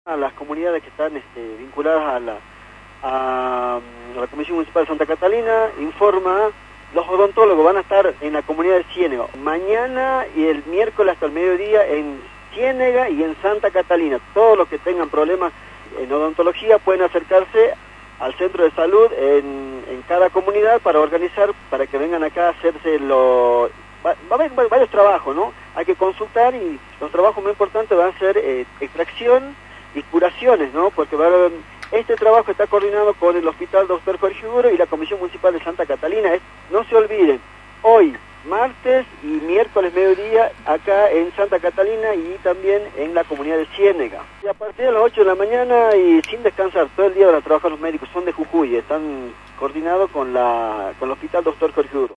A las comunidades que están vinculadas a la Comisión Municipal de Santa Catalina, informa, los odontólogos van a estar en la comunidad de Ciénega mañana y el miércoles hasta el mediodía en Ciénega y en Santa Catalina. Todos los que tengan problemas en odontología pueden acercarse al centro de salud en cada comunidad para organizar, para que vengan acá a hacerse va a haber varios trabajos, ¿no? Hay que consultar y los trabajos más importantes van a ser extracción y curaciones, ¿no? Porque este trabajo está coordinado con el Hospital Dr. Jorge Uguro y la Comisión Municipal de Santa Catalina. No se olviden, hoy, martes y miércoles mediodía, acá en Santa Catalina y también en la comunidad de Ciénega. Y a partir de las 8 de la mañana y sin descansar, todo el día van a trabajar los médicos, son de Jujuy, están coordinados con el Hospital Dr. Jorge Uguro.